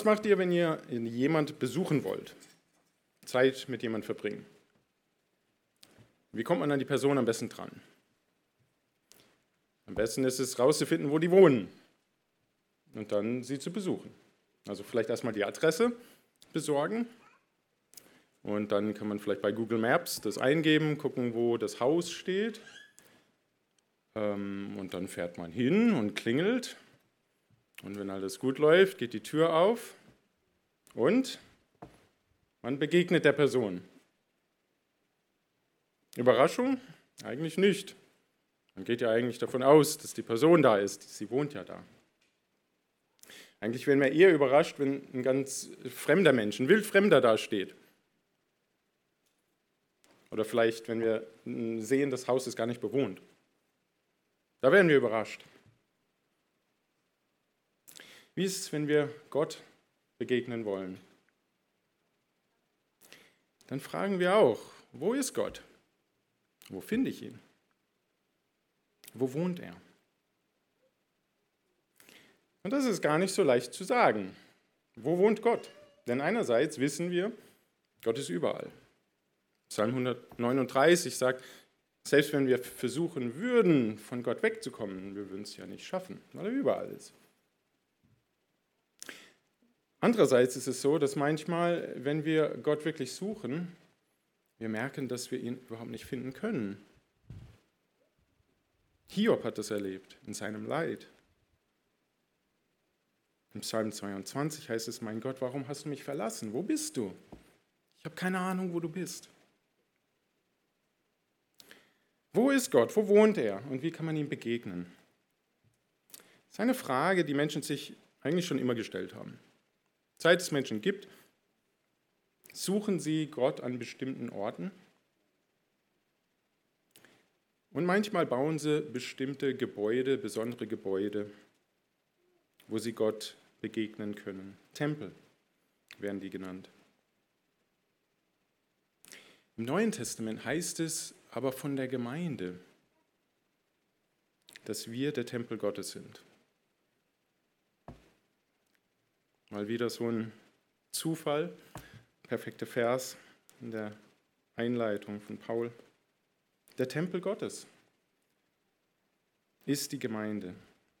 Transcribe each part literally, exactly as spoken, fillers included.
Was macht ihr, wenn ihr jemand besuchen wollt? Zeit mit jemandem verbringen. Wie kommt man an die Person am besten dran? Am besten ist es, rauszufinden, wo die wohnen und dann sie zu besuchen. Also vielleicht erstmal die Adresse besorgen und dann kann man vielleicht bei Google Maps das eingeben, gucken, wo das Haus steht und dann fährt man hin und klingelt und wenn alles gut läuft, geht die Tür auf und man begegnet der Person. Überraschung? Eigentlich nicht. Man geht ja eigentlich davon aus, dass die Person da ist. Sie wohnt ja da. Eigentlich wären wir eher überrascht, wenn ein ganz fremder Mensch, ein Wildfremder da steht. Oder vielleicht, wenn wir sehen, das Haus ist gar nicht bewohnt. Da wären wir überrascht. Wie ist es, wenn wir Gott begegnen wollen? Dann fragen wir auch, wo ist Gott? Wo finde ich ihn? Wo wohnt er? Und das ist gar nicht so leicht zu sagen. Wo wohnt Gott? Denn einerseits wissen wir, Gott ist überall. Psalm hundertneununddreißig sagt, selbst wenn wir versuchen würden, von Gott wegzukommen, wir würden es ja nicht schaffen, weil er überall ist. Andererseits ist es so, dass manchmal, wenn wir Gott wirklich suchen, wir merken, dass wir ihn überhaupt nicht finden können. Hiob hat das erlebt in seinem Leid. Im Psalm zweiundzwanzig heißt es, mein Gott, warum hast du mich verlassen? Wo bist du? Ich habe keine Ahnung, wo du bist. Wo ist Gott? Wo wohnt er? Und wie kann man ihm begegnen? Das ist eine Frage, die Menschen sich eigentlich schon immer gestellt haben. Seit es Menschen gibt, suchen sie Gott an bestimmten Orten. Und manchmal bauen sie bestimmte Gebäude, besondere Gebäude, wo sie Gott begegnen können. Tempel werden die genannt. Im Neuen Testament heißt es aber von der Gemeinde, dass wir der Tempel Gottes sind. Mal wieder so ein Zufall, perfekter Vers in der Einleitung von Paul. Der Tempel Gottes ist die Gemeinde.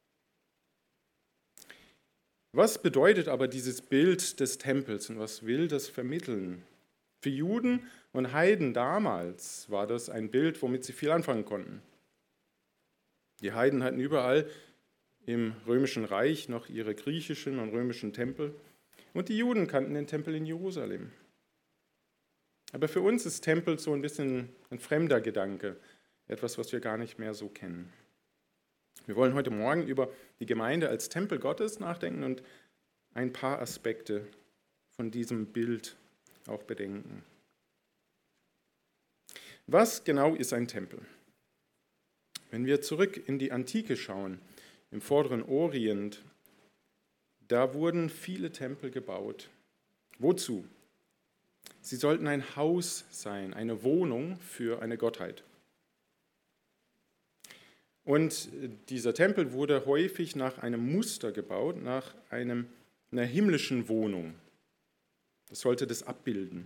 Was bedeutet aber dieses Bild des Tempels und was will das vermitteln? Für Juden und Heiden damals war das ein Bild, womit sie viel anfangen konnten. Die Heiden hatten überall im Römischen Reich noch ihre griechischen und römischen Tempel und die Juden kannten den Tempel in Jerusalem. Aber für uns ist Tempel so ein bisschen ein fremder Gedanke, etwas, was wir gar nicht mehr so kennen. Wir wollen heute Morgen über die Gemeinde als Tempel Gottes nachdenken und ein paar Aspekte von diesem Bild auch bedenken. Was genau ist ein Tempel? Wenn wir zurück in die Antike schauen, im vorderen Orient, da wurden viele Tempel gebaut. Wozu? Sie sollten ein Haus sein, eine Wohnung für eine Gottheit. Und dieser Tempel wurde häufig nach einem Muster gebaut, nach einem, einer himmlischen Wohnung. Das sollte das abbilden.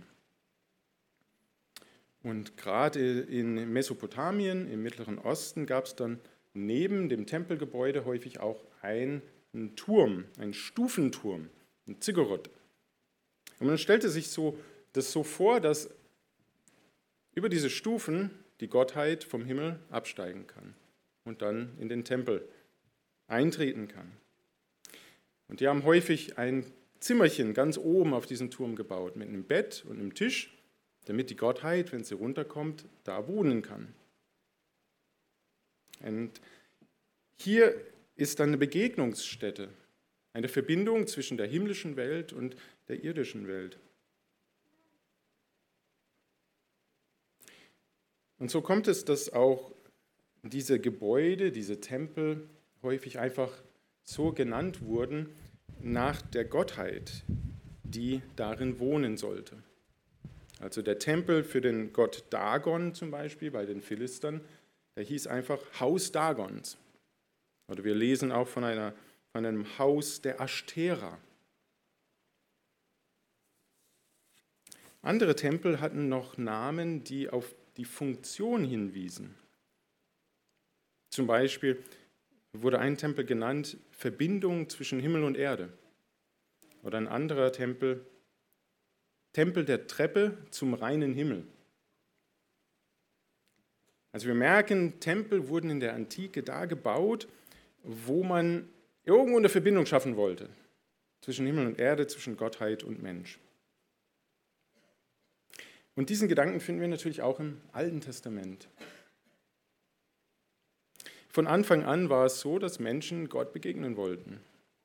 Und gerade in Mesopotamien, im Mittleren Osten, gab es dann neben dem Tempelgebäude häufig auch einen Turm, einen Stufenturm, ein Ziggurat. Und man stellte sich so, das so vor, dass über diese Stufen die Gottheit vom Himmel absteigen kann und dann in den Tempel eintreten kann. Und die haben häufig ein Zimmerchen ganz oben auf diesen Turm gebaut, mit einem Bett und einem Tisch, damit die Gottheit, wenn sie runterkommt, da wohnen kann. Und hier ist dann eine Begegnungsstätte, eine Verbindung zwischen der himmlischen Welt und der irdischen Welt. Und so kommt es, dass auch diese Gebäude, diese Tempel häufig einfach so genannt wurden nach der Gottheit, die darin wohnen sollte. Also der Tempel für den Gott Dagon zum Beispiel bei den Philistern, der hieß einfach Haus Dagons. Oder wir lesen auch von, einer, von einem Haus der Ashtera. Andere Tempel hatten noch Namen, die auf die Funktion hinwiesen. Zum Beispiel wurde ein Tempel genannt Verbindung zwischen Himmel und Erde. Oder ein anderer Tempel, Tempel der Treppe zum reinen Himmel. Also wir merken, Tempel wurden in der Antike da gebaut, wo man irgendwo eine Verbindung schaffen wollte. Zwischen Himmel und Erde, zwischen Gottheit und Mensch. Und diesen Gedanken finden wir natürlich auch im Alten Testament. Von Anfang an war es so, dass Menschen Gott begegnen wollten.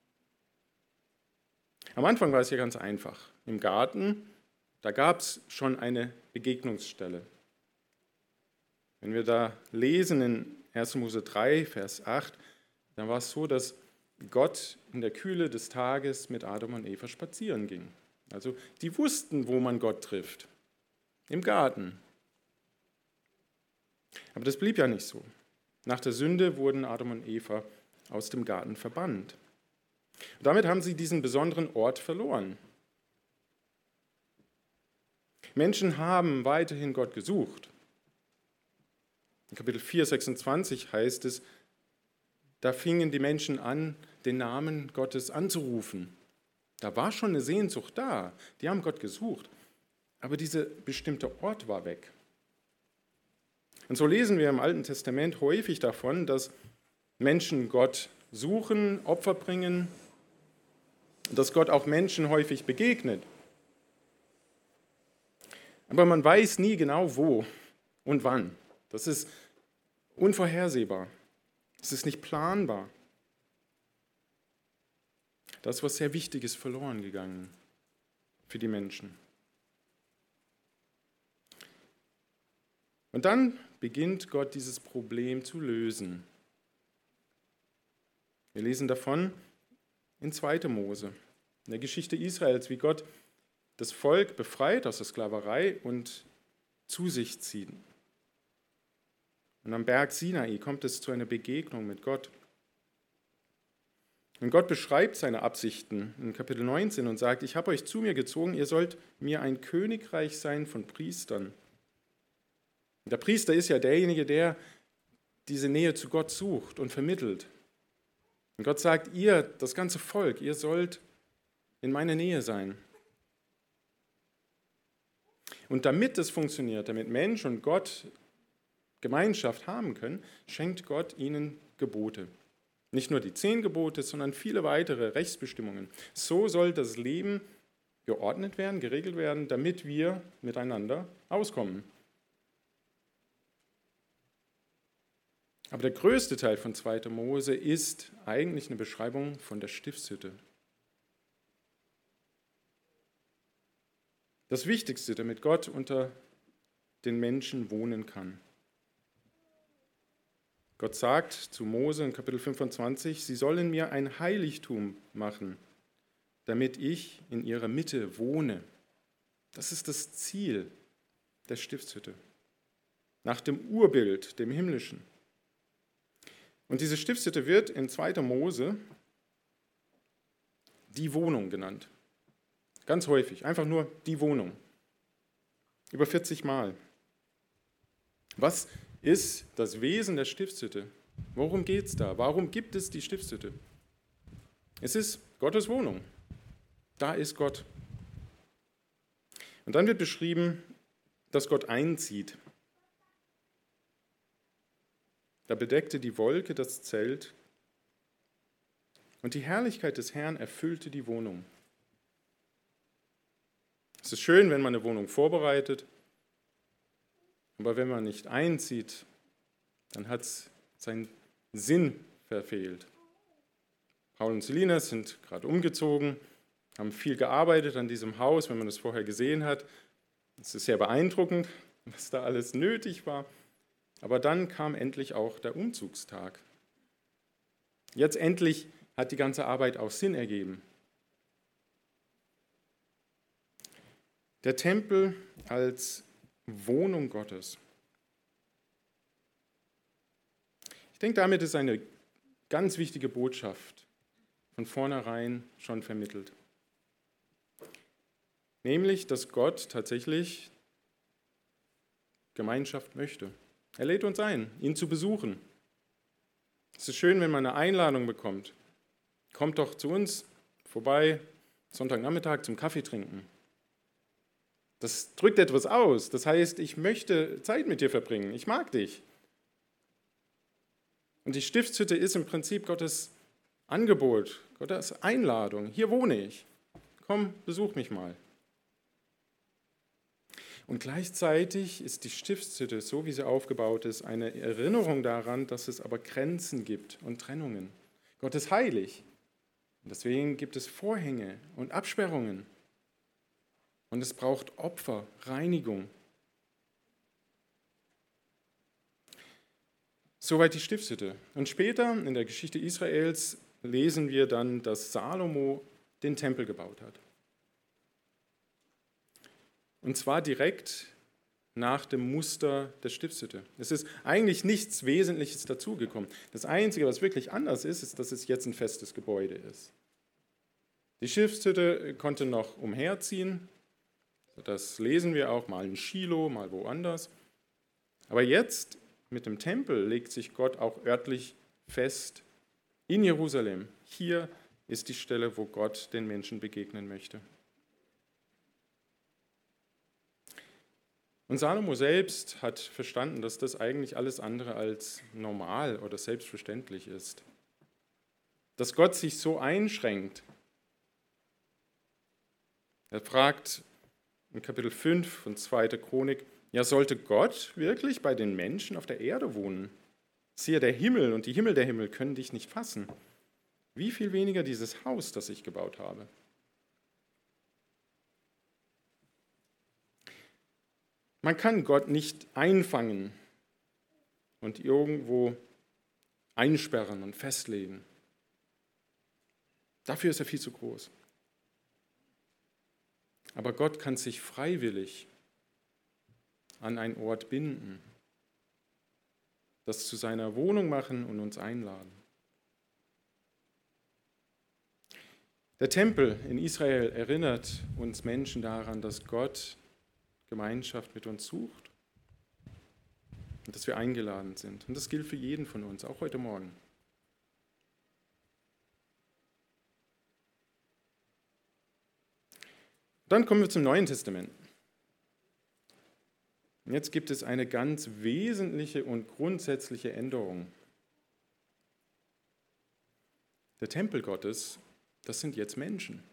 Am Anfang war es ja ganz einfach. Im Garten, da gab es schon eine Begegnungsstelle. Wenn wir da lesen in erster Mose drei, Vers acht, dann war es so, dass Gott in der Kühle des Tages mit Adam und Eva spazieren ging. Also die wussten, wo man Gott trifft. Im Garten. Aber das blieb ja nicht so. Nach der Sünde wurden Adam und Eva aus dem Garten verbannt. Und damit haben sie diesen besonderen Ort verloren. Menschen haben weiterhin Gott gesucht. In Kapitel vier, sechsundzwanzig heißt es, da fingen die Menschen an, den Namen Gottes anzurufen. Da war schon eine Sehnsucht da. Die haben Gott gesucht. Aber dieser bestimmte Ort war weg. Und so lesen wir im Alten Testament häufig davon, dass Menschen Gott suchen, Opfer bringen, dass Gott auch Menschen häufig begegnet. Aber man weiß nie genau, wo und wann. Das ist unvorhersehbar. Das ist nicht planbar. Da ist was sehr Wichtiges verloren gegangen für die Menschen. Und dann beginnt Gott dieses Problem zu lösen. Wir lesen davon in zweiter Mose, in der Geschichte Israels, wie Gott das Volk befreit aus der Sklaverei und zu sich zieht. Und am Berg Sinai kommt es zu einer Begegnung mit Gott. Und Gott beschreibt seine Absichten in Kapitel neunzehn und sagt, ich habe euch zu mir gezogen, ihr sollt mir ein Königreich sein von Priestern. Der Priester ist ja derjenige, der diese Nähe zu Gott sucht und vermittelt. Und Gott sagt, ihr, das ganze Volk, ihr sollt in meiner Nähe sein. Und damit es funktioniert, damit Mensch und Gott Gemeinschaft haben können, schenkt Gott ihnen Gebote. Nicht nur die zehn Gebote, sondern viele weitere Rechtsbestimmungen. So soll das Leben geordnet werden, geregelt werden, damit wir miteinander auskommen. Aber der größte Teil von zweiter Mose ist eigentlich eine Beschreibung von der Stiftshütte. Das Wichtigste, damit Gott unter den Menschen wohnen kann. Gott sagt zu Mose in Kapitel fünfundzwanzig, sie sollen mir ein Heiligtum machen, damit ich in ihrer Mitte wohne. Das ist das Ziel der Stiftshütte. Nach dem Urbild, dem Himmlischen. Und diese Stiftshütte wird in zweiter Mose die Wohnung genannt. Ganz häufig, einfach nur die Wohnung. Über vierzig Mal. Was ist das Wesen der Stiftshütte? Worum geht es da? Warum gibt es die Stiftshütte? Es ist Gottes Wohnung. Da ist Gott. Und dann wird beschrieben, dass Gott einzieht. Da bedeckte die Wolke das Zelt und die Herrlichkeit des Herrn erfüllte die Wohnung. Es ist schön, wenn man eine Wohnung vorbereitet, aber wenn man nicht einzieht, dann hat es seinen Sinn verfehlt. Paul und Selina sind gerade umgezogen, haben viel gearbeitet an diesem Haus, wenn man es vorher gesehen hat. Es ist sehr beeindruckend, was da alles nötig war. Aber dann kam endlich auch der Umzugstag. Jetzt endlich hat die ganze Arbeit auch Sinn ergeben. Der Tempel als Wohnung Gottes. Ich denke, damit ist eine ganz wichtige Botschaft von vornherein schon vermittelt. nämlich, dass Gott tatsächlich Gemeinschaft möchte. Er lädt uns ein, ihn zu besuchen. Es ist schön, wenn man eine Einladung bekommt. Kommt doch zu uns vorbei, Sonntagnachmittag zum Kaffee trinken. Das drückt etwas aus. Das heißt, ich möchte Zeit mit dir verbringen. Ich mag dich. Und die Stiftshütte ist im Prinzip Gottes Angebot, Gottes Einladung. Hier wohne ich. Komm, besuch mich mal. Und gleichzeitig ist die Stiftshütte, so wie sie aufgebaut ist, eine Erinnerung daran, dass es aber Grenzen gibt und Trennungen. Gott ist heilig. Und deswegen gibt es Vorhänge und Absperrungen. Und es braucht Opfer, Reinigung. Soweit die Stiftshütte. Und später in der Geschichte Israels lesen wir dann, dass Salomo den Tempel gebaut hat. Und zwar direkt nach dem Muster der Stiftshütte. Es ist eigentlich nichts Wesentliches dazugekommen. Das Einzige, was wirklich anders ist, ist, dass es jetzt ein festes Gebäude ist. Die Stiftshütte konnte noch umherziehen. Das lesen wir auch mal in Schilo, mal woanders. Aber jetzt mit dem Tempel legt sich Gott auch örtlich fest in Jerusalem. Hier ist die Stelle, wo Gott den Menschen begegnen möchte. Und Salomo selbst hat verstanden, dass das eigentlich alles andere als normal oder selbstverständlich ist. Dass Gott sich so einschränkt. Er fragt in Kapitel fünf von zweiter Chronik, ja, sollte Gott wirklich bei den Menschen auf der Erde wohnen? Siehe, der Himmel und die Himmel der Himmel können dich nicht fassen. Wie viel weniger dieses Haus, das ich gebaut habe? Man kann Gott nicht einfangen und irgendwo einsperren und festlegen. Dafür ist er viel zu groß. Aber Gott kann sich freiwillig an einen Ort binden, das zu seiner Wohnung machen und uns einladen. Der Tempel in Israel erinnert uns Menschen daran, dass Gott Gemeinschaft mit uns sucht und dass wir eingeladen sind. Und das gilt für jeden von uns, auch heute Morgen. Dann kommen wir zum Neuen Testament. Und jetzt gibt es eine ganz wesentliche und grundsätzliche Änderung. Der Tempel Gottes, das sind jetzt Menschen.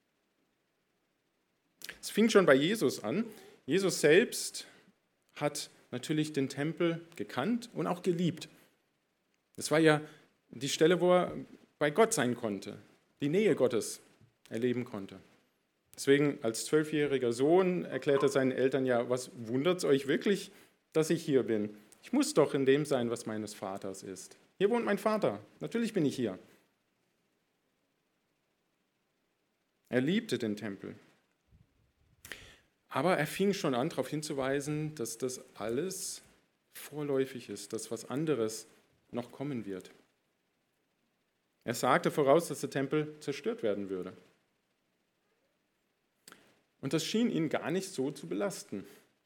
Es fing schon bei Jesus an. Jesus selbst hat natürlich den Tempel gekannt und auch geliebt. Das war ja die Stelle, wo er bei Gott sein konnte, die Nähe Gottes erleben konnte. Deswegen als zwölfjähriger Sohn erklärt er seinen Eltern, ja, was wundert es euch wirklich, dass ich hier bin? Ich muss doch in dem sein, was meines Vaters ist. Hier wohnt mein Vater, natürlich bin ich hier. Er liebte den Tempel. Aber er fing schon an, darauf hinzuweisen, dass das alles vorläufig ist, dass was anderes noch kommen wird. Er sagte voraus, dass der Tempel zerstört werden würde. Und das schien ihn gar nicht so zu belasten.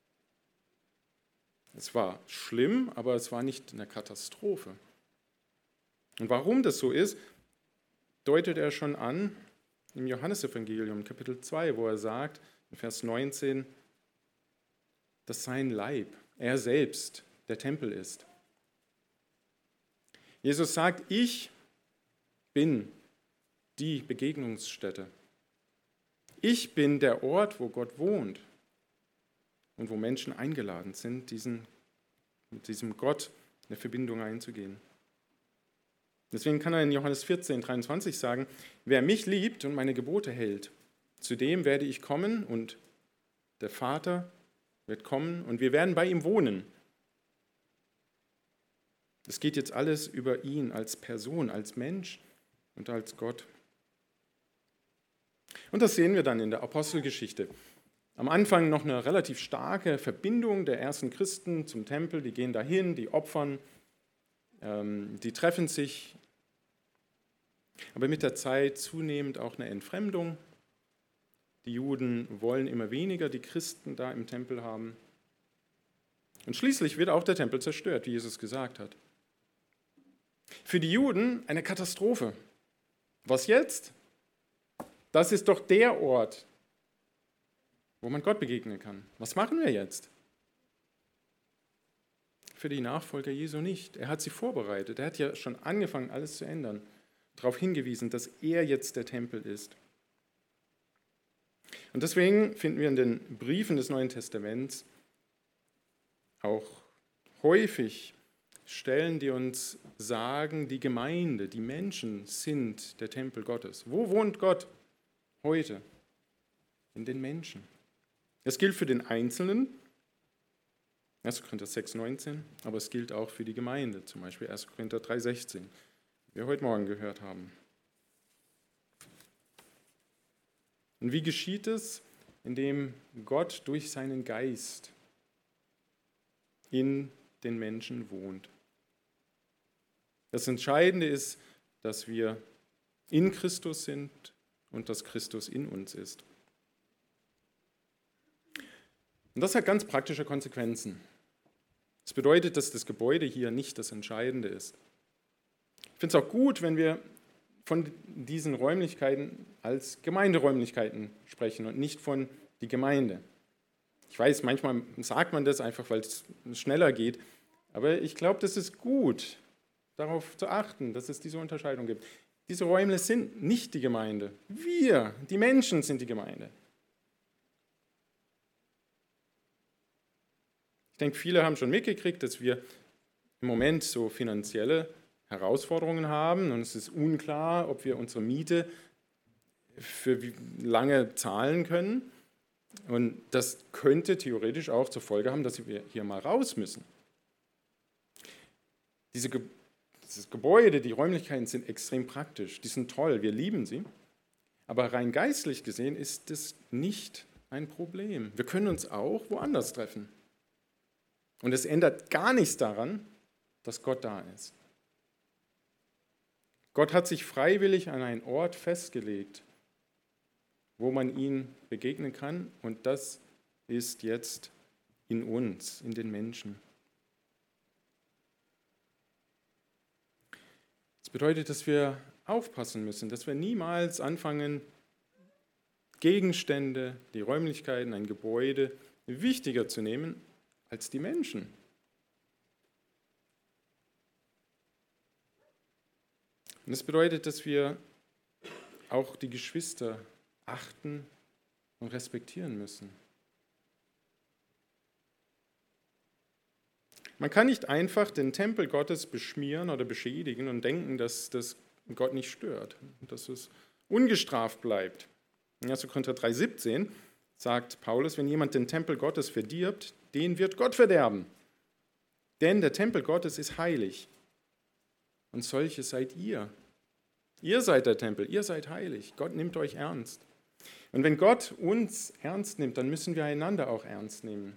Es war schlimm, aber es war nicht eine Katastrophe. Und warum das so ist, deutet er schon an im Johannesevangelium, Kapitel zwei, wo er sagt, in Vers neunzehn, dass sein Leib, er selbst, der Tempel ist. Jesus sagt, ich bin die Begegnungsstätte. Ich bin der Ort, wo Gott wohnt und wo Menschen eingeladen sind, diesen, mit diesem Gott eine Verbindung einzugehen. Deswegen kann er in Johannes vierzehn, dreiundzwanzig sagen, wer mich liebt und meine Gebote hält, zu dem werde ich kommen und der Vater wird kommen und wir werden bei ihm wohnen. Es geht jetzt alles über ihn als Person, als Mensch und als Gott. Und das sehen wir dann in der Apostelgeschichte. Am Anfang noch eine relativ starke Verbindung der ersten Christen zum Tempel. Die gehen dahin, die opfern, ähm, die treffen sich. Aber mit der Zeit zunehmend auch eine Entfremdung. Die Juden wollen immer weniger die Christen da im Tempel haben. Und schließlich wird auch der Tempel zerstört, wie Jesus gesagt hat. Für die Juden eine Katastrophe. Was jetzt? Das ist doch der Ort, wo man Gott begegnen kann. Was machen wir jetzt? Für die Nachfolger Jesu nicht. Er hat sie vorbereitet. Er hat ja schon angefangen, alles zu ändern. Darauf hingewiesen, dass er jetzt der Tempel ist. Und deswegen finden wir in den Briefen des Neuen Testaments auch häufig Stellen, die uns sagen, die Gemeinde, die Menschen sind der Tempel Gottes. Wo wohnt Gott heute? In den Menschen. Das gilt für den Einzelnen, erster Korinther sechs, neunzehn, aber es gilt auch für die Gemeinde, zum Beispiel erster Korinther drei, sechzehn, wie wir heute Morgen gehört haben. Und wie geschieht es? Indem Gott durch seinen Geist in den Menschen wohnt. Das Entscheidende ist, dass wir in Christus sind und dass Christus in uns ist. Und das hat ganz praktische Konsequenzen. Das bedeutet, dass das Gebäude hier nicht das Entscheidende ist. Ich finde es auch gut, wenn wir von diesen Räumlichkeiten als Gemeinderäumlichkeiten sprechen und nicht von die Gemeinde. Ich weiß, manchmal sagt man das einfach, weil es schneller geht, aber ich glaube, das ist gut, darauf zu achten, dass es diese Unterscheidung gibt. Diese Räume sind nicht die Gemeinde. Wir, die Menschen, sind die Gemeinde. Ich denke, viele haben schon mitgekriegt, dass wir im Moment so finanzielle Herausforderungen haben und es ist unklar, ob wir unsere Miete für wie lange zahlen können. Und das könnte theoretisch auch zur Folge haben, dass wir hier mal raus müssen. Diese Ge- dieses Gebäude, die Räumlichkeiten sind extrem praktisch, die sind toll, wir lieben sie. Aber rein geistlich gesehen ist das nicht ein Problem. Wir können uns auch woanders treffen. Und es ändert gar nichts daran, dass Gott da ist. Gott hat sich freiwillig an einen Ort festgelegt, wo man ihm begegnen kann, und das ist jetzt in uns, in den Menschen. Das bedeutet, dass wir aufpassen müssen, dass wir niemals anfangen, Gegenstände, die Räumlichkeiten, ein Gebäude wichtiger zu nehmen als die Menschen. Und das bedeutet, dass wir auch die Geschwister achten und respektieren müssen. Man kann nicht einfach den Tempel Gottes beschmieren oder beschädigen und denken, dass das Gott nicht stört, dass es ungestraft bleibt. In erster Korinther drei, siebzehn sagt Paulus, wenn jemand den Tempel Gottes verdirbt, den wird Gott verderben. Denn der Tempel Gottes ist heilig. Und solche seid ihr. Ihr seid der Tempel, ihr seid heilig. Gott nimmt euch ernst. Und wenn Gott uns ernst nimmt, dann müssen wir einander auch ernst nehmen.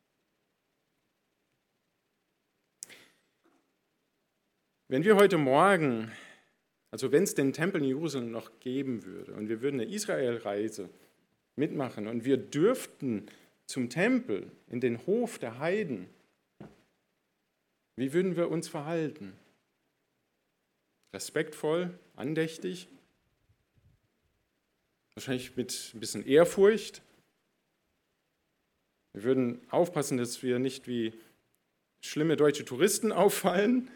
Wenn wir heute Morgen, also wenn es den Tempel in Jerusalem noch geben würde und wir würden eine Israelreise mitmachen und wir dürften zum Tempel in den Hof der Heiden, wie würden wir uns verhalten? Respektvoll, andächtig, wahrscheinlich mit ein bisschen Ehrfurcht. Wir würden aufpassen, dass wir nicht wie schlimme deutsche Touristen auffallen.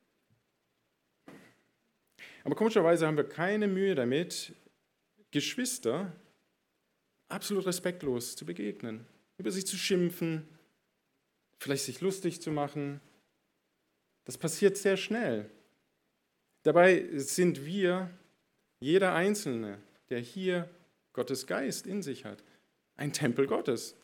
Aber komischerweise haben wir keine Mühe damit, Geschwister absolut respektlos zu begegnen, über sie zu schimpfen, vielleicht sich lustig zu machen. Das passiert sehr schnell. Dabei sind wir, jeder Einzelne, der hier Gottes Geist in sich hat, ein Tempel Gottes.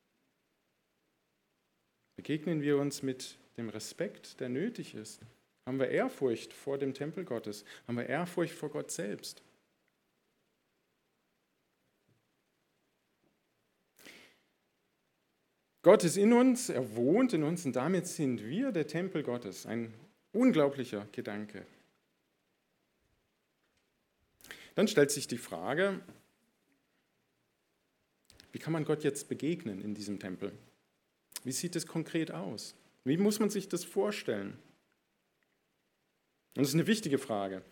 Begegnen wir uns mit dem Respekt, der nötig ist. Haben wir Ehrfurcht vor dem Tempel Gottes? Haben wir Ehrfurcht vor Gott selbst? Gott ist in uns, er wohnt in uns und damit sind wir der Tempel Gottes. Ein unglaublicher Gedanke. Dann stellt sich die Frage, Wie kann man Gott jetzt begegnen in diesem Tempel? Wie sieht es konkret aus? Wie muss man sich das vorstellen? Und das ist eine wichtige Frage.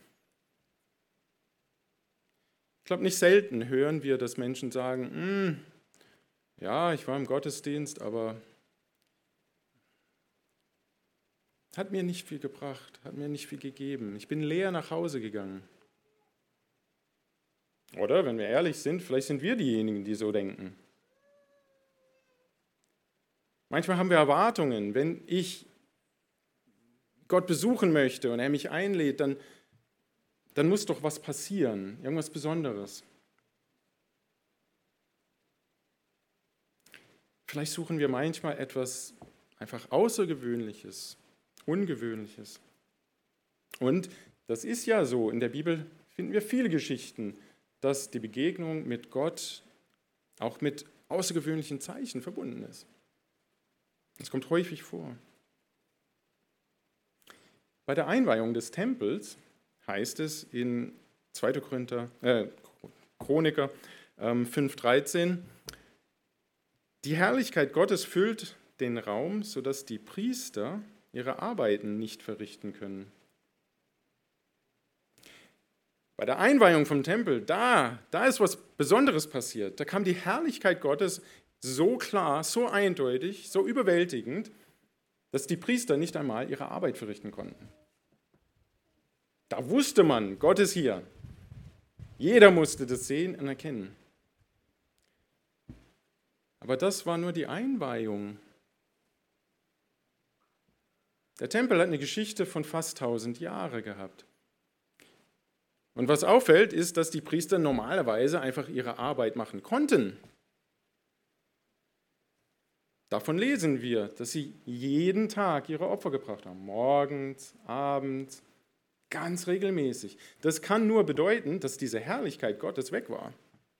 Ich glaube, nicht selten hören wir, dass Menschen sagen, hm, ja, ich war im Gottesdienst, aber hat mir nicht viel gebracht, hat mir nicht viel gegeben. Ich bin leer nach Hause gegangen. Oder, wenn wir ehrlich sind, vielleicht sind wir diejenigen, die so denken. Manchmal haben wir Erwartungen. Wenn ich Gott besuchen möchte und er mich einlädt, dann, dann muss doch was passieren, irgendwas Besonderes. Vielleicht suchen wir manchmal etwas einfach Außergewöhnliches, Ungewöhnliches. Und das ist ja so, in der Bibel finden wir viele Geschichten, dass die Begegnung mit Gott auch mit außergewöhnlichen Zeichen verbunden ist. Das kommt häufig vor. Bei der Einweihung des Tempels heißt es in zweiter Korinther, äh, Chroniker ähm, fünf dreizehn, die Herrlichkeit Gottes füllt den Raum, sodass die Priester ihre Arbeiten nicht verrichten können. Bei der Einweihung vom Tempel, da, da ist was Besonderes passiert. Da kam die Herrlichkeit Gottes so klar, so eindeutig, so überwältigend, dass die Priester nicht einmal ihre Arbeit verrichten konnten. Da wusste man, Gott ist hier. Jeder musste das sehen und erkennen. Aber das war nur die Einweihung. Der Tempel hat eine Geschichte von fast tausend Jahren gehabt. Und was auffällt, ist, dass die Priester normalerweise einfach ihre Arbeit machen konnten. Davon lesen wir, dass sie jeden Tag ihre Opfer gebracht haben. Morgens, abends, ganz regelmäßig. Das kann nur bedeuten, dass diese Herrlichkeit Gottes weg war.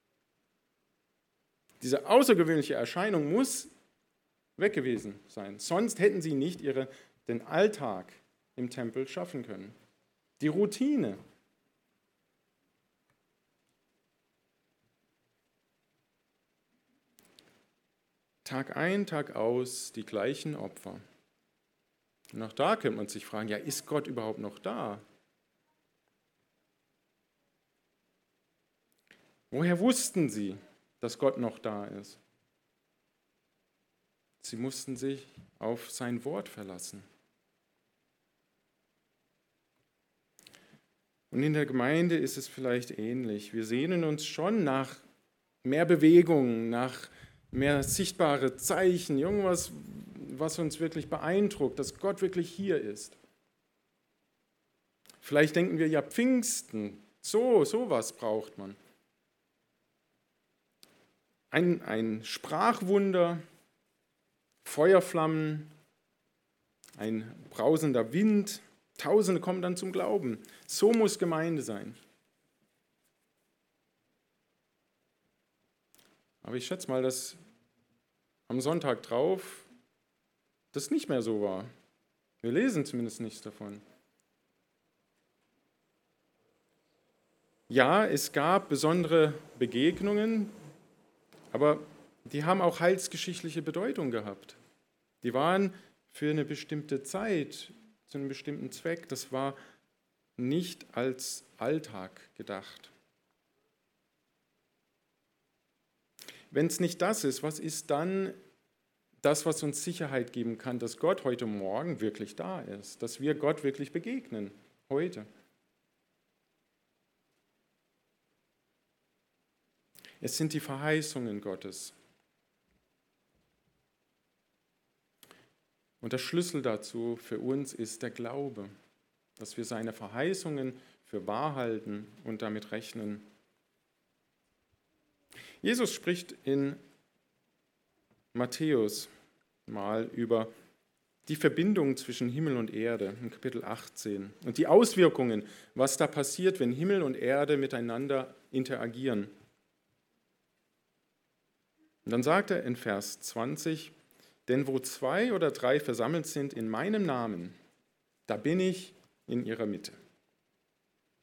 Diese außergewöhnliche Erscheinung muss weg gewesen sein. Sonst hätten sie nicht ihre, den Alltag im Tempel schaffen können. Die Routine. Tag ein, Tag aus die gleichen Opfer. Und auch da könnte man sich fragen, ja, ist Gott überhaupt noch da? Woher wussten sie, dass Gott noch da ist? Sie mussten sich auf sein Wort verlassen. Und in der Gemeinde ist es vielleicht ähnlich. Wir sehnen uns schon nach mehr Bewegung, nach mehr sichtbare Zeichen, irgendwas, was uns wirklich beeindruckt, dass Gott wirklich hier ist. Vielleicht denken wir, ja, Pfingsten, so, sowas braucht man. Ein, ein Sprachwunder, Feuerflammen, ein brausender Wind, Tausende kommen dann zum Glauben. So muss Gemeinde sein. Aber ich schätze mal, dass am Sonntag drauf das nicht mehr so war. Wir lesen zumindest nichts davon. Ja, es gab besondere Begegnungen, aber die haben auch heilsgeschichtliche Bedeutung gehabt. Die waren für eine bestimmte Zeit, zu einem bestimmten Zweck. Das war nicht als Alltag gedacht. Wenn es nicht das ist, was ist dann das, was uns Sicherheit geben kann, dass Gott heute Morgen wirklich da ist, dass wir Gott wirklich begegnen, heute? Es sind die Verheißungen Gottes. Und der Schlüssel dazu für uns ist der Glaube, dass wir seine Verheißungen für wahr halten und damit rechnen. Jesus spricht in Matthäus mal über die Verbindung zwischen Himmel und Erde, in Kapitel achtzehn, und die Auswirkungen, was da passiert, wenn Himmel und Erde miteinander interagieren. Und dann sagt er in Vers zwanzig, denn wo zwei oder drei versammelt sind in meinem Namen, da bin ich in ihrer Mitte.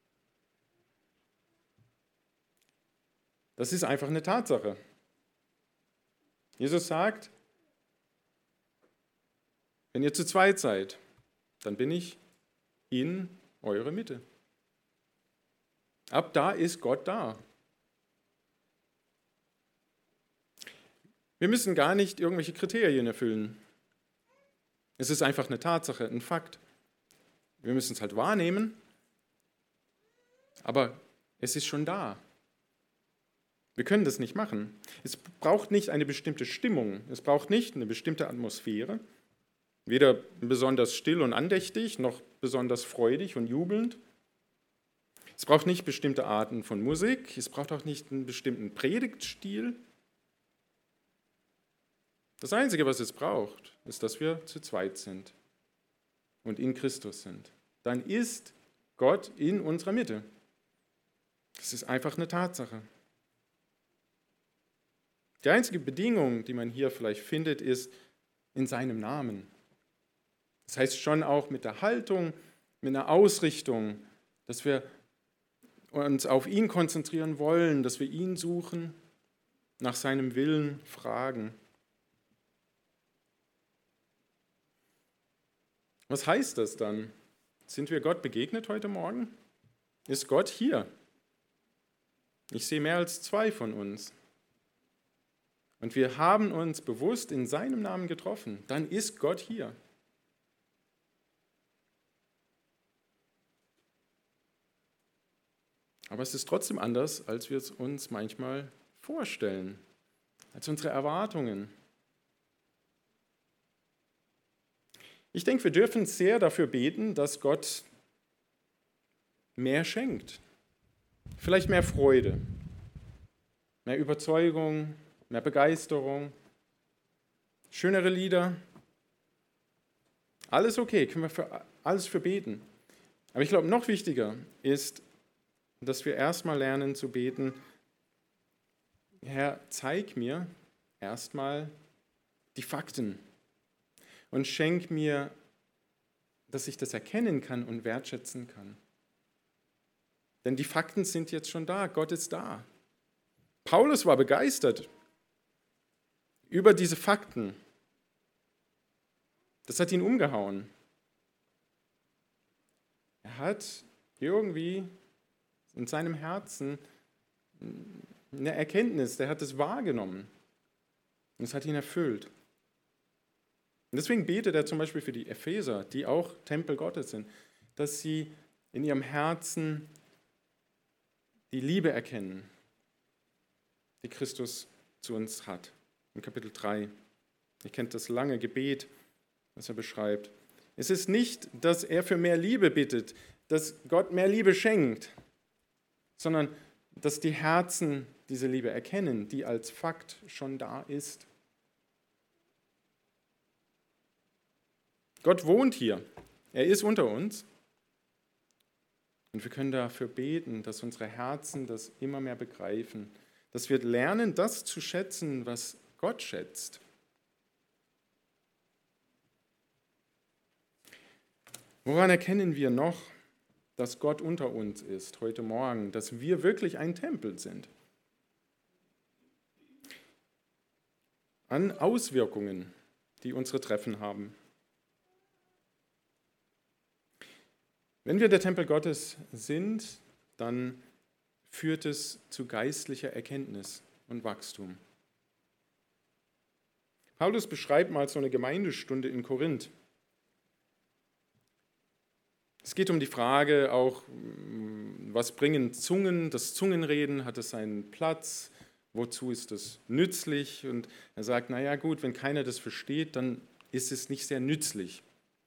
Das ist einfach eine Tatsache. Jesus sagt, wenn ihr zu zweit seid, dann bin ich in eure Mitte. Ab da ist Gott da. Wir müssen gar nicht irgendwelche Kriterien erfüllen. Es ist einfach eine Tatsache, ein Fakt. Wir müssen es halt wahrnehmen, aber es ist schon da. Wir können das nicht machen. Es braucht nicht eine bestimmte Stimmung, es braucht nicht eine bestimmte Atmosphäre, weder besonders still und andächtig, noch besonders freudig und jubelnd. Es braucht nicht bestimmte Arten von Musik, es braucht auch nicht einen bestimmten Predigtstil. Das Einzige, was es braucht, ist, dass wir zu zweit sind und in Christus sind. Dann ist Gott in unserer Mitte. Das ist einfach eine Tatsache. Die einzige Bedingung, die man hier vielleicht findet, ist in seinem Namen. Das heißt schon auch mit der Haltung, mit einer Ausrichtung, dass wir uns auf ihn konzentrieren wollen, dass wir ihn suchen, nach seinem Willen fragen. Was heißt das dann? Sind wir Gott begegnet heute Morgen? Ist Gott hier? Ich sehe mehr als zwei von uns. Und wir haben uns bewusst in seinem Namen getroffen. Dann ist Gott hier. Aber es ist trotzdem anders, als wir es uns manchmal vorstellen, als unsere Erwartungen. Ich denke, wir dürfen sehr dafür beten, dass Gott mehr schenkt. Vielleicht mehr Freude, mehr Überzeugung, mehr Begeisterung, schönere Lieder. Alles okay, können wir für alles für beten. Aber ich glaube, noch wichtiger ist, dass wir erstmal lernen zu beten, Herr, zeig mir erstmal die Fakten. Und schenk mir, dass ich das erkennen kann und wertschätzen kann. Denn die Fakten sind jetzt schon da, Gott ist da. Paulus war begeistert über diese Fakten. Das hat ihn umgehauen. Er hat irgendwie in seinem Herzen eine Erkenntnis, der hat es wahrgenommen. Und es hat ihn erfüllt. Und deswegen betet er zum Beispiel für die Epheser, die auch Tempel Gottes sind, dass sie in ihrem Herzen die Liebe erkennen, die Christus zu uns hat. In Kapitel drei. Ihr kennt das lange Gebet, das er beschreibt. Es ist nicht, dass er für mehr Liebe bittet, dass Gott mehr Liebe schenkt, sondern dass die Herzen diese Liebe erkennen, die als Fakt schon da ist. Gott wohnt hier. Er ist unter uns. Und wir können dafür beten, dass unsere Herzen das immer mehr begreifen. Dass wir lernen, das zu schätzen, was Gott schätzt. Woran erkennen wir noch, dass Gott unter uns ist heute Morgen? Dass wir wirklich ein Tempel sind? An Auswirkungen, die unsere Treffen haben. Wenn wir der Tempel Gottes sind, dann führt es zu geistlicher Erkenntnis und Wachstum. Paulus beschreibt mal so eine Gemeindestunde in Korinth. Es geht um die Frage auch, was bringen Zungen, das Zungenreden, hat es seinen Platz, wozu ist es nützlich? Und er sagt, naja gut, wenn keiner das versteht, dann ist es nicht sehr nützlich.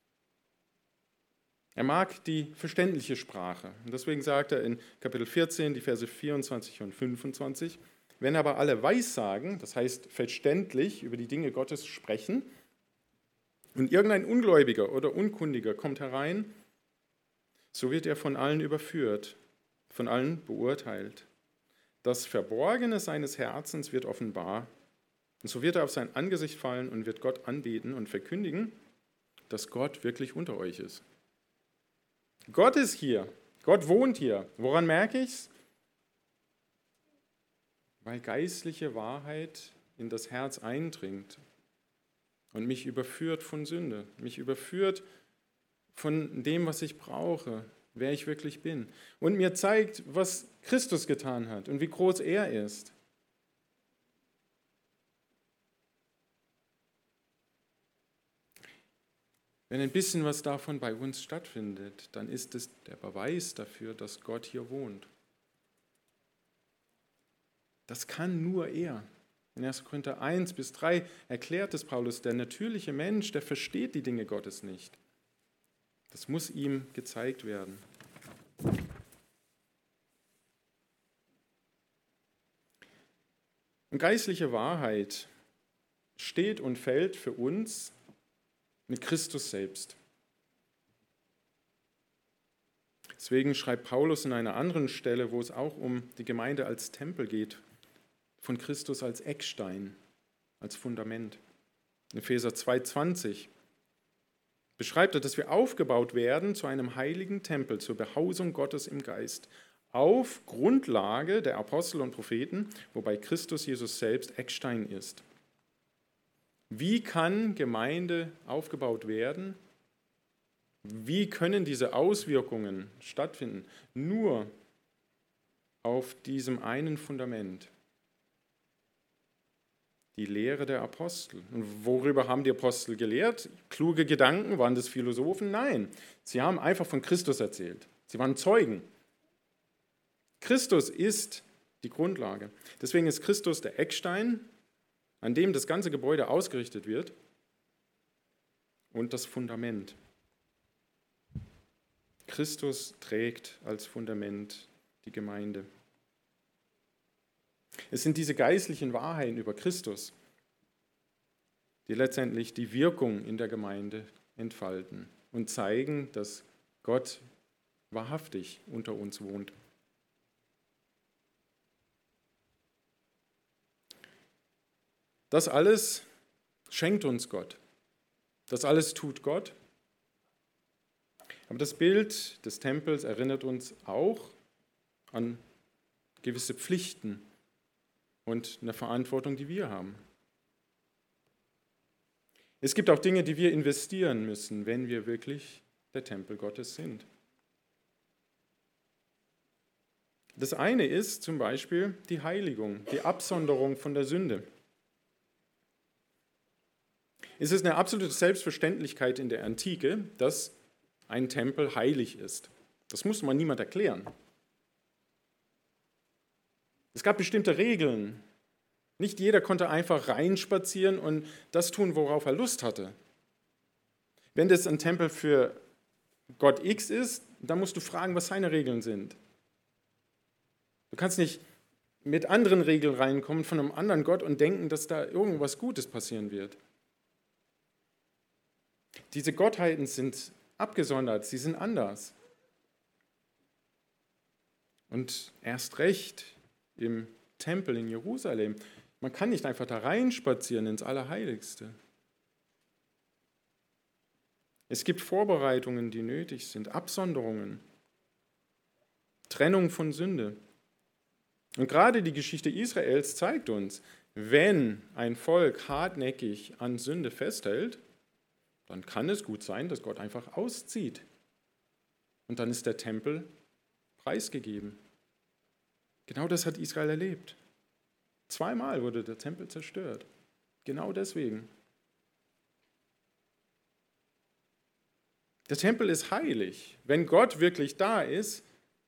Er mag die verständliche Sprache. Und deswegen sagt er in Kapitel vierzehn, die Verse vierundzwanzig und fünfundzwanzig, wenn aber alle Weissagen, das heißt verständlich über die Dinge Gottes sprechen, und irgendein Ungläubiger oder Unkundiger kommt herein, so wird er von allen überführt, von allen beurteilt. Das Verborgene seines Herzens wird offenbar, und so wird er auf sein Angesicht fallen und wird Gott anbeten und verkündigen, dass Gott wirklich unter euch ist. Gott ist hier, Gott wohnt hier. Woran merke ich es? Weil geistliche Wahrheit in das Herz eindringt und mich überführt von Sünde, mich überführt von dem, was ich brauche, wer ich wirklich bin und mir zeigt, was Christus getan hat und wie groß er ist. Wenn ein bisschen was davon bei uns stattfindet, dann ist es der Beweis dafür, dass Gott hier wohnt. Das kann nur er. In erster Korinther eins bis drei erklärt es Paulus, der natürliche Mensch, der versteht die Dinge Gottes nicht. Das muss ihm gezeigt werden. Und geistliche Wahrheit steht und fällt für uns mit Christus selbst. Deswegen schreibt Paulus in einer anderen Stelle, wo es auch um die Gemeinde als Tempel geht, von Christus als Eckstein, als Fundament. In Epheser zwei zwanzig beschreibt er, dass wir aufgebaut werden zu einem heiligen Tempel, zur Behausung Gottes im Geist, auf Grundlage der Apostel und Propheten, wobei Christus Jesus selbst Eckstein ist. Wie kann Gemeinde aufgebaut werden? Wie können diese Auswirkungen stattfinden? Nur auf diesem einen Fundament. Die Lehre der Apostel. Und worüber haben die Apostel gelehrt? Kluge Gedanken? Waren das Philosophen? Nein. Sie haben einfach von Christus erzählt. Sie waren Zeugen. Christus ist die Grundlage. Deswegen ist Christus der Eckstein, an dem das ganze Gebäude ausgerichtet wird, und das Fundament. Christus trägt als Fundament die Gemeinde. Es sind diese geistlichen Wahrheiten über Christus, die letztendlich die Wirkung in der Gemeinde entfalten und zeigen, dass Gott wahrhaftig unter uns wohnt. Das alles schenkt uns Gott. Das alles tut Gott. Aber das Bild des Tempels erinnert uns auch an gewisse Pflichten und eine Verantwortung, die wir haben. Es gibt auch Dinge, die wir investieren müssen, wenn wir wirklich der Tempel Gottes sind. Das eine ist zum Beispiel die Heiligung, die Absonderung von der Sünde. Es ist eine absolute Selbstverständlichkeit in der Antike, dass ein Tempel heilig ist. Das muss man niemand erklären. Es gab bestimmte Regeln. Nicht jeder konnte einfach reinspazieren und das tun, worauf er Lust hatte. Wenn das ein Tempel für Gott X ist, dann musst du fragen, was seine Regeln sind. Du kannst nicht mit anderen Regeln reinkommen von einem anderen Gott und denken, dass da irgendwas Gutes passieren wird. Diese Gottheiten sind abgesondert, sie sind anders. Und erst recht im Tempel in Jerusalem. Man kann nicht einfach da reinspazieren ins Allerheiligste. Es gibt Vorbereitungen, die nötig sind, Absonderungen, Trennung von Sünde. Und gerade die Geschichte Israels zeigt uns, wenn ein Volk hartnäckig an Sünde festhält, dann kann es gut sein, dass Gott einfach auszieht. Und dann ist der Tempel preisgegeben. Genau das hat Israel erlebt. Zweimal wurde der Tempel zerstört. Genau deswegen. Der Tempel ist heilig. Wenn Gott wirklich da ist,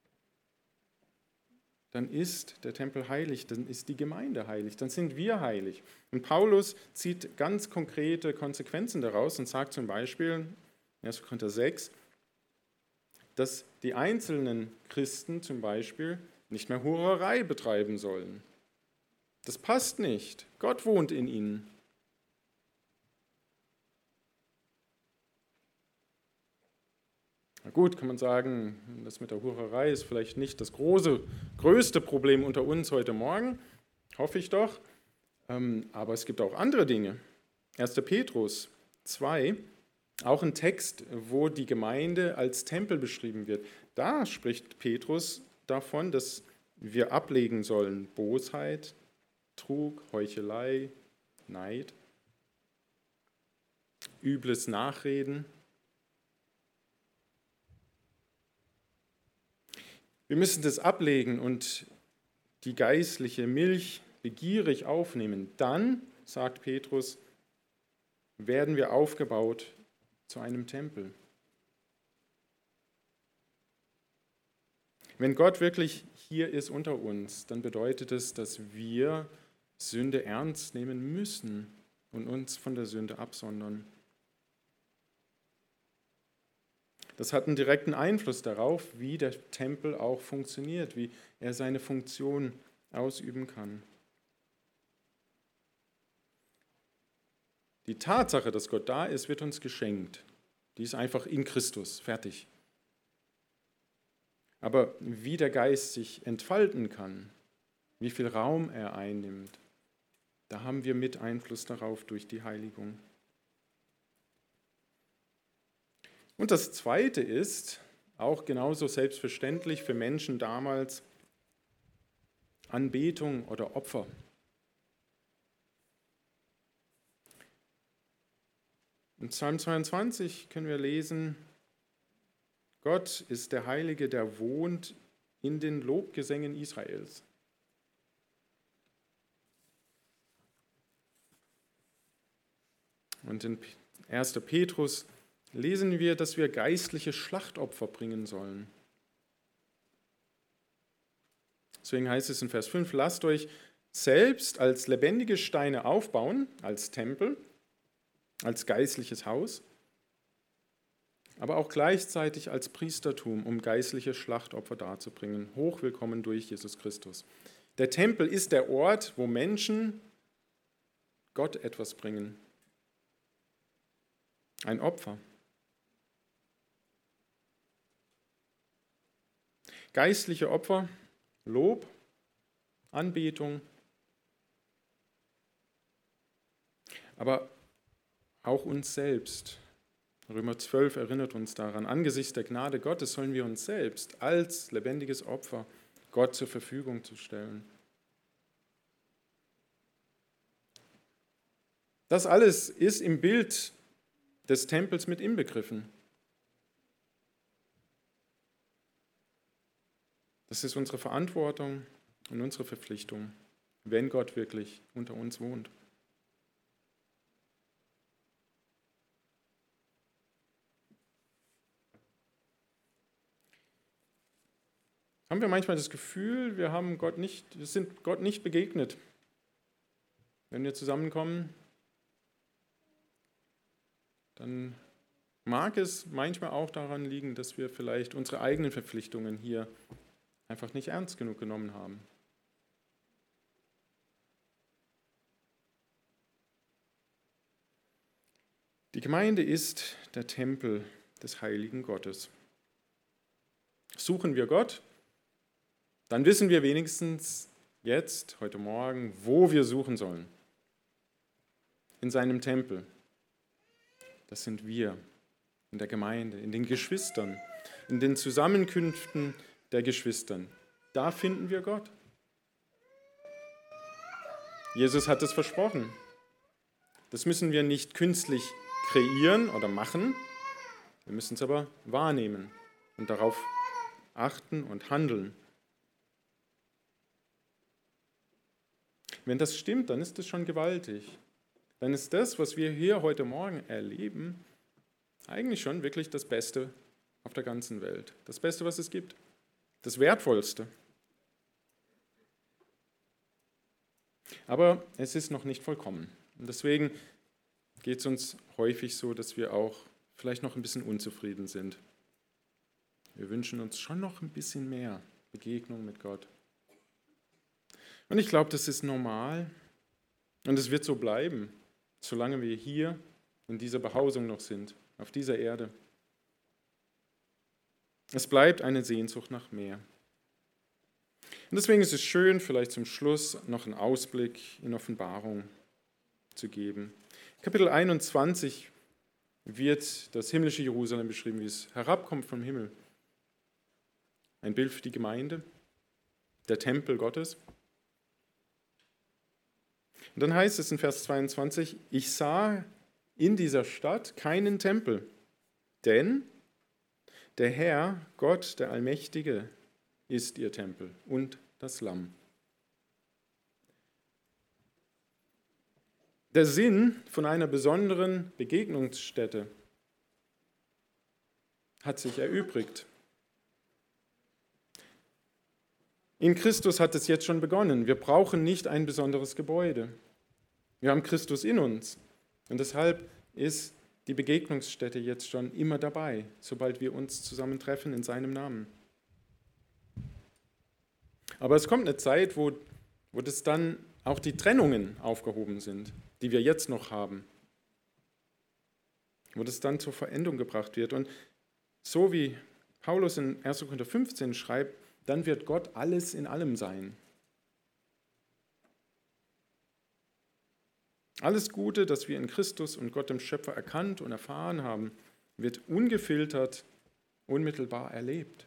dann ist der Tempel heilig, dann ist die Gemeinde heilig, dann sind wir heilig. Und Paulus zieht ganz konkrete Konsequenzen daraus und sagt zum Beispiel, in erster Korinther sechs, dass die einzelnen Christen zum Beispiel nicht mehr Hurerei betreiben sollen. Das passt nicht. Gott wohnt in ihnen. Na gut, kann man sagen, das mit der Hurerei ist vielleicht nicht das große, größte Problem unter uns heute Morgen, hoffe ich doch. Aber es gibt auch andere Dinge. erster Petrus zwei, auch ein Text, wo die Gemeinde als Tempel beschrieben wird. Da spricht Petrus davon, dass wir ablegen sollen Bosheit, Trug, Heuchelei, Neid, übles Nachreden. Wir müssen das ablegen und die geistliche Milch begierig aufnehmen. Dann, sagt Petrus, werden wir aufgebaut zu einem Tempel. Wenn Gott wirklich hier ist unter uns, dann bedeutet es, dass wir Sünde ernst nehmen müssen und uns von der Sünde absondern. Das hat einen direkten Einfluss darauf, wie der Tempel auch funktioniert, wie er seine Funktion ausüben kann. Die Tatsache, dass Gott da ist, wird uns geschenkt. Die ist einfach in Christus, fertig. Aber wie der Geist sich entfalten kann, wie viel Raum er einnimmt, da haben wir mit Einfluss darauf durch die Heiligung. Und das Zweite ist, auch genauso selbstverständlich für Menschen damals, Anbetung oder Opfer. In Psalm zweiundzwanzig können wir lesen, Gott ist der Heilige, der wohnt in den Lobgesängen Israels. Und in erster Petrus lesen wir, dass wir geistliche Schlachtopfer bringen sollen. Deswegen heißt es in Vers fünf, lasst euch selbst als lebendige Steine aufbauen, als Tempel, als geistliches Haus, aber auch gleichzeitig als Priestertum, um geistliche Schlachtopfer darzubringen. Hochwillkommen durch Jesus Christus. Der Tempel ist der Ort, wo Menschen Gott etwas bringen. Ein Opfer. Geistliche Opfer, Lob, Anbetung, aber auch uns selbst. Römer zwölf erinnert uns daran, angesichts der Gnade Gottes sollen wir uns selbst als lebendiges Opfer Gott zur Verfügung zu stellen. Das alles ist im Bild des Tempels mit inbegriffen. Das ist unsere Verantwortung und unsere Verpflichtung, wenn Gott wirklich unter uns wohnt. Haben wir manchmal das Gefühl, wir haben Gott nicht, wir sind Gott nicht begegnet, wenn wir zusammenkommen? Dann mag es manchmal auch daran liegen, dass wir vielleicht unsere eigenen Verpflichtungen hier einfach nicht ernst genug genommen haben. Die Gemeinde ist der Tempel des heiligen Gottes. Suchen wir Gott, dann wissen wir wenigstens jetzt, heute Morgen, wo wir suchen sollen. In seinem Tempel. Das sind wir, in der Gemeinde, in den Geschwistern, in den Zusammenkünften der Geschwistern. Da finden wir Gott. Jesus hat es versprochen. Das müssen wir nicht künstlich kreieren oder machen, wir müssen es aber wahrnehmen und darauf achten und handeln. Wenn das stimmt, dann ist das schon gewaltig. Dann ist das, was wir hier heute Morgen erleben, eigentlich schon wirklich das Beste auf der ganzen Welt. Das Beste, was es gibt. Das Wertvollste. Aber es ist noch nicht vollkommen. Und deswegen geht es uns häufig so, dass wir auch vielleicht noch ein bisschen unzufrieden sind. Wir wünschen uns schon noch ein bisschen mehr Begegnung mit Gott. Und ich glaube, das ist normal und es wird so bleiben, solange wir hier in dieser Behausung noch sind, auf dieser Erde. Es bleibt eine Sehnsucht nach mehr. Und deswegen ist es schön, vielleicht zum Schluss noch einen Ausblick in Offenbarung zu geben. Kapitel einundzwanzig wird das himmlische Jerusalem beschrieben, wie es herabkommt vom Himmel. Ein Bild für die Gemeinde, der Tempel Gottes. Und dann heißt es in Vers zweiundzwanzig, ich sah in dieser Stadt keinen Tempel, denn der Herr, Gott, der Allmächtige, ist ihr Tempel und das Lamm. Der Sinn von einer besonderen Begegnungsstätte hat sich erübrigt. In Christus hat es jetzt schon begonnen. Wir brauchen nicht ein besonderes Gebäude. Wir haben Christus in uns. Und deshalb ist die Begegnungsstätte jetzt schon immer dabei, sobald wir uns zusammentreffen in seinem Namen. Aber es kommt eine Zeit, wo, wo das dann auch die Trennungen aufgehoben sind, die wir jetzt noch haben. Wo das dann zur Verendung gebracht wird. Und so wie Paulus in erster Korinther fünfzehn schreibt, dann wird Gott alles in allem sein. Alles Gute, das wir in Christus und Gott dem Schöpfer erkannt und erfahren haben, wird ungefiltert, unmittelbar erlebt.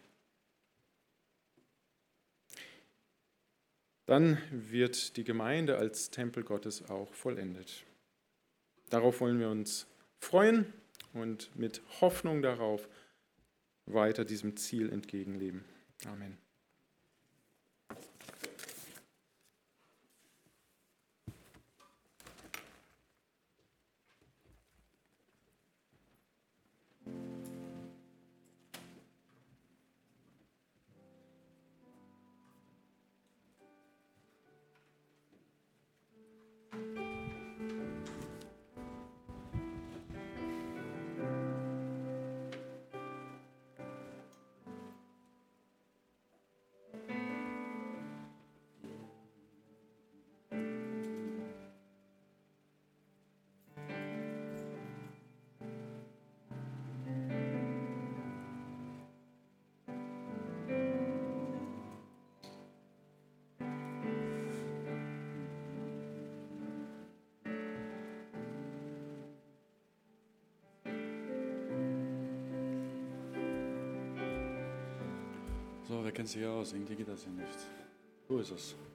Dann wird die Gemeinde als Tempel Gottes auch vollendet. Darauf wollen wir uns freuen und mit Hoffnung darauf weiter diesem Ziel entgegenleben. Amen. So, wer kennt sich aus? Irgendwie geht das ja nicht. Wo ist es?